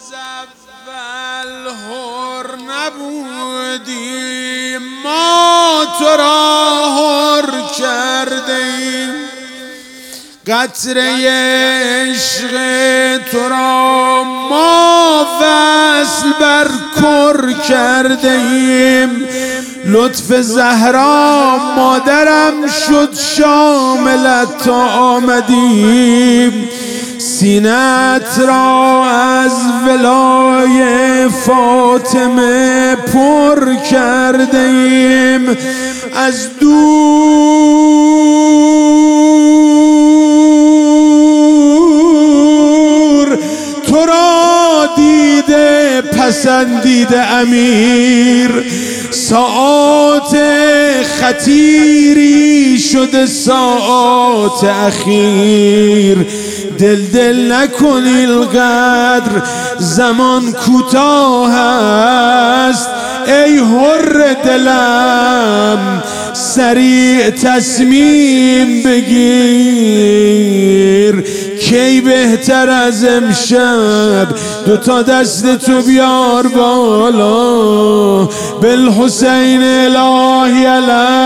اول حر نبودیم، ما تو را حر کردیم. قطره عشق تو را ما وصل بر کر کردیم. لطف زهرا مادرم شد شاملت تا آمدیم. سینت را از ولای فاطمه پر کردیم. از دور تو را دیده پسندیده امیر. ساعات خطیری شده ساعات اخیر. دل نکن اینقدر زمان کوتاه است. ای حر دلم سریع تصمیم بگیر. کی بهتر از امشب دوتا دست تو بیار بالا. بالحسین الهی علیه